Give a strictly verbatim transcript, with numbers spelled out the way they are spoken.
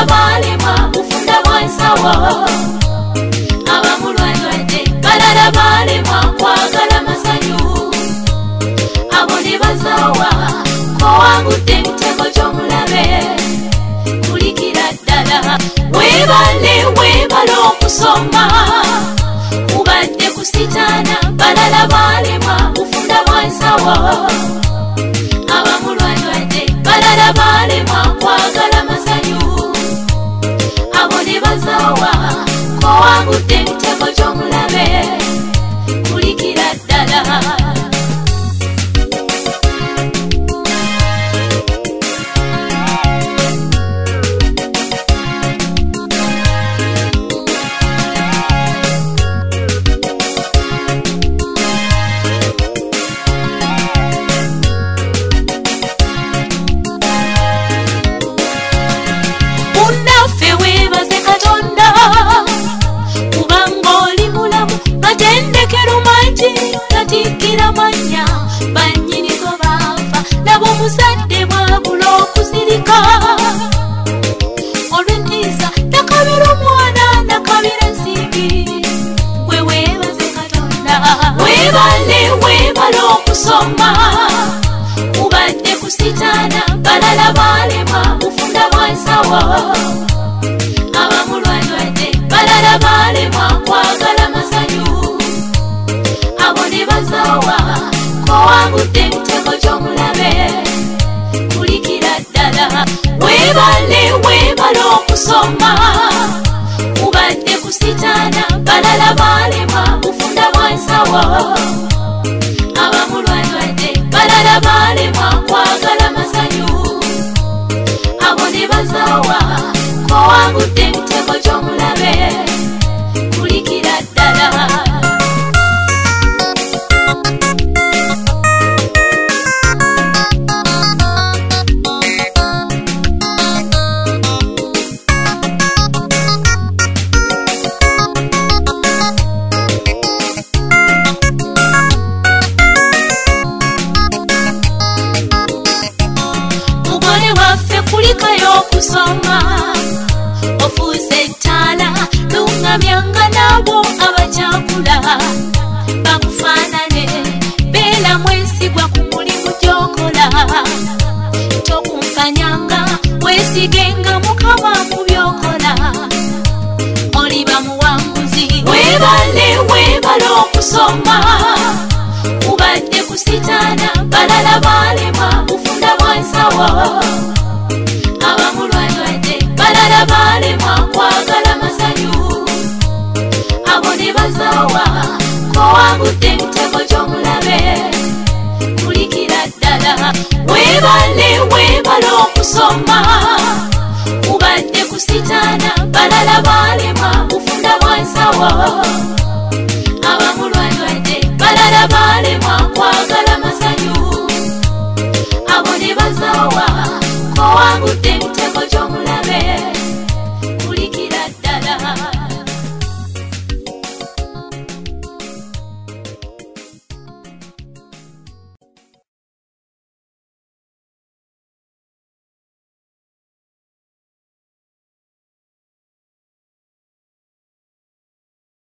balala balemwa bufunda bwansawo abamulwadde balala balemwa kwagala masanyu abo ne bazawa kowangudde emitego gy'omulabe kulikira ddala webale webala okusoma kubadde kusitaana balala balemwa bufunda bwansawo abamulwadde balala balemwa kwagala masanyu abo ne bazawa kowangudde emitego gy'omulabe kulikira ddala. Tatikira manya banyini go bafa labo muzadde mwabula okuzirika olw'entiisa nakabira omwana nakabira ensimbi gwe weebaze Katonda webale webala okusoma kubadde kusitaana balala balemwa bufunda bwansawo abamulwadde balala balemwa kwagala masanyu abo ne bazawa kowangudde emitego gy'omulabe kulikira ddala webale webala okusoma kubadde kusitaana balala balemwa bufunda bwansawo abamulwadde balala balemwa kwagala masanyu abo ne bazawa kowangudde emitego gy'omulabe kulikira ddala. Kusoma ofuuse ettaala lungamyanga nabo abakyakula bakufaanane beera mwesigwa ku mulimu gy'okola tokunkanyanga weesigenga Mukama mu by'okola oliba muwanguzi webale webala okusoma kubadde kusitaana balala balemwa bufunda bwansawo abamulwadde balala balemwa kwagala masanyu abo ne bazawa kowangudde emitego gy'omulabe kulikira ddala webale webala okusoma kubadde kusitaana balala balemwa bufunda bwansawo abamulwadde balala balemwa kwagala masanyu abo ne bazawa kowangudde